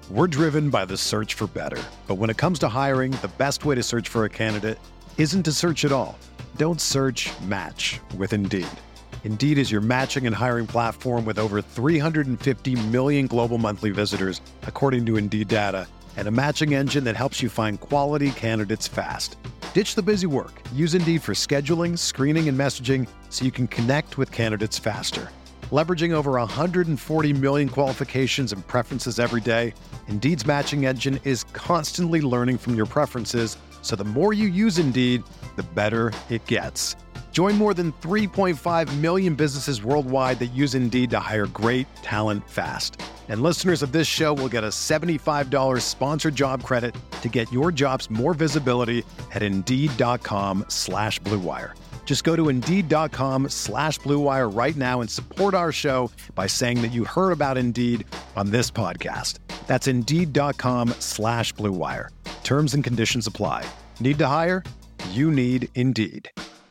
We're driven by the search for better. But when it comes to hiring, the best way to search for a candidate isn't to search at all. Don't search, match with Indeed. Indeed is your matching and hiring platform with over 350 million global monthly visitors, according to Indeed data, and a matching engine that helps you find quality candidates fast. Ditch the busy work. Use Indeed for scheduling, screening, and messaging so you can connect with candidates faster. Leveraging over 140 million qualifications and preferences every day, Indeed's matching engine is constantly learning from your preferences, so the more you use Indeed, the better it gets. Join more than 3.5 million businesses worldwide that use Indeed to hire great talent fast. And listeners of this show will get a $75 sponsored job credit to get your jobs more visibility at Indeed.com/Blue Wire. Just go to Indeed.com/Blue Wire right now and support our show by saying that you heard about Indeed on this podcast. That's Indeed.com/Blue Wire. Terms and conditions apply. Need to hire? You need Indeed.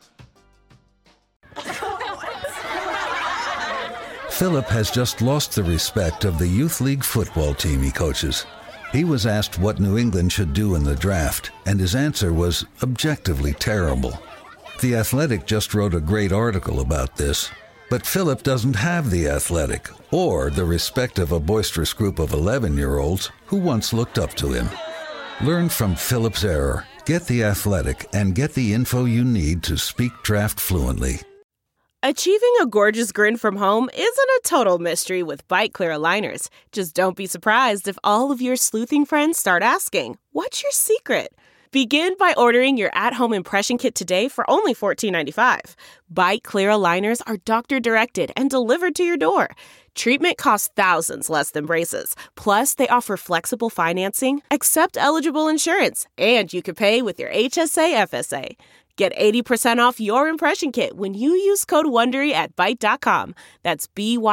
Philip has just lost the respect of the Youth League football team he coaches. He was asked what New England should do in the draft, and his answer was objectively terrible. The Athletic just wrote a great article about this, but Philip doesn't have The Athletic or the respect of a boisterous group of 11-year-olds who once looked up to him. Learn from Philip's error. Get The Athletic and get the info you need to speak draft fluently. Achieving a gorgeous grin from home isn't a total mystery with Byte Clear aligners. Just don't be surprised if all of your sleuthing friends start asking, "What's your secret?" Begin by ordering your at-home impression kit today for only $14.95. Byte Clear aligners are doctor-directed and delivered to your door. Treatment costs thousands less than braces. Plus, they offer flexible financing, accept eligible insurance, and you can pay with your HSA FSA. Get 80% off your impression kit when you use code WONDERY at Byte.com. That's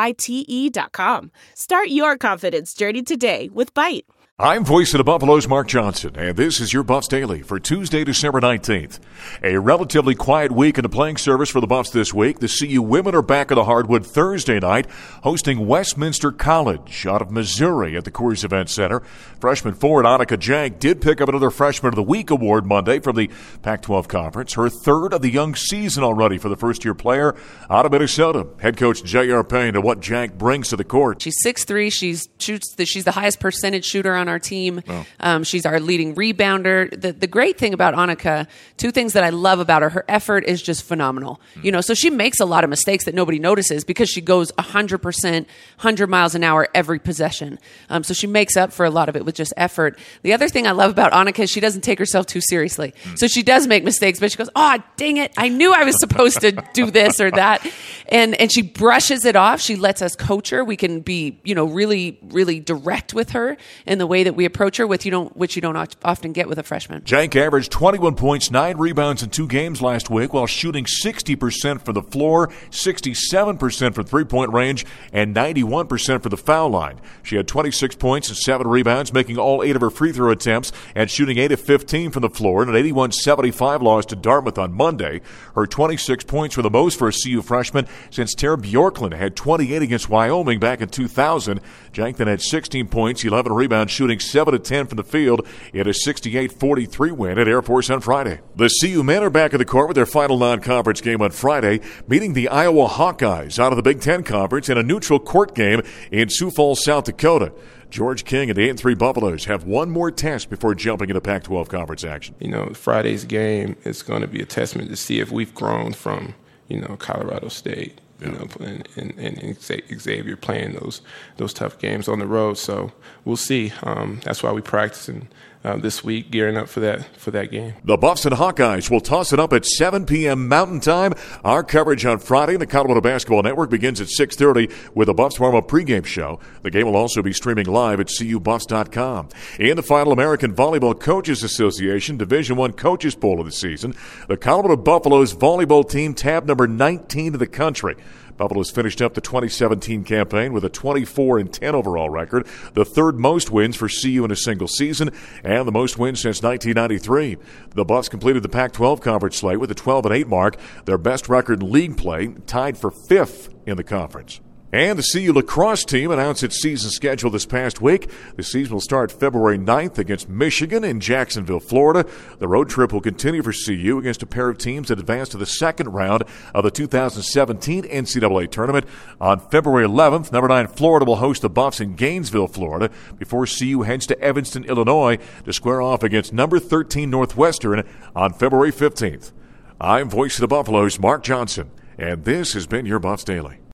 BYTE.com. Start your confidence journey today with Byte. I'm voice of the Buffaloes, Mark Johnson, and this is your Buffs Daily for Tuesday, December 19th. A relatively quiet week in the playing service for the Buffs this week. The CU women are back at the hardwood Thursday night, hosting Westminster College out of Missouri at the Coors Event Center. Freshman forward Annika Jank did pick up another Freshman of the Week award Monday from the Pac-12 Conference, her third of the young season already for the first-year player out of Minnesota. Head coach J.R. Payne to what Jank brings to the court. She's 6'3". She's the highest percentage shooter on our team. Oh. She's our leading rebounder. The great thing about Annika, two things that I love about her effort is just phenomenal. So she makes a lot of mistakes that nobody notices because she goes 100%, 100 miles an hour every possession. So she makes up for a lot of it with just effort. The other thing I love about Annika is she doesn't take herself too seriously. So she does make mistakes, but she goes, "Oh, dang it. I knew I was supposed to do this or that." And she brushes it off. She lets us coach her. We can be, really, really direct with her in the way that we approach her, which you don't often get with a freshman. Jank averaged 21 points, 9 rebounds in 2 games last week while shooting 60% from the floor, 67% from three-point range, and 91% from the foul line. She had 26 points and 7 rebounds, making all 8 of her free throw attempts and shooting 8 of 15 from the floor in an 81-75 loss to Dartmouth on Monday. Her 26 points were the most for a CU freshman since Tara Bjorklund had 28 against Wyoming back in 2000. Jank then had 16 points, 11 rebounds, shooting 7 of 10 from the field in a 68-43 win at Air Force on Friday. The CU men are back at the court with their final non-conference game on Friday, meeting the Iowa Hawkeyes out of the Big Ten Conference in a neutral court game in Sioux Falls, South Dakota. George King and the 8-3 Buffaloes have one more test before jumping into Pac-12 conference action. Friday's game is going to be a testament to see if we've grown from, Colorado State. And Xavier playing those tough games on the road. So we'll see. That's why we practicing this week, gearing up for that game. The Buffs and Hawkeyes will toss it up at 7 p.m. Mountain Time. Our coverage on Friday, the Colorado Basketball Network, begins at 6:30 with a Buffs warm-up pregame show. The game will also be streaming live at CUBuffs.com. In the final American Volleyball Coaches Association Division I Coaches Poll of the season, the Colorado Buffaloes volleyball team tabbed number 19 in the country. Buffaloes finished up the 2017 campaign with a 24-10 overall record, the third most wins for CU in a single season, and the most wins since 1993. The Buffs completed the Pac-12 conference slate with a 12-8 mark, their best record in league play, tied for 5th in the conference. And the CU lacrosse team announced its season schedule this past week. The season will start February 9th against Michigan in Jacksonville, Florida. The road trip will continue for CU against a pair of teams that advanced to the second round of the 2017 NCAA tournament. On February 11th, number 9 Florida will host the Buffs in Gainesville, Florida, before CU heads to Evanston, Illinois to square off against number 13 Northwestern on February 15th. I'm Voice of the Buffaloes, Mark Johnson, and this has been your Buffs Daily.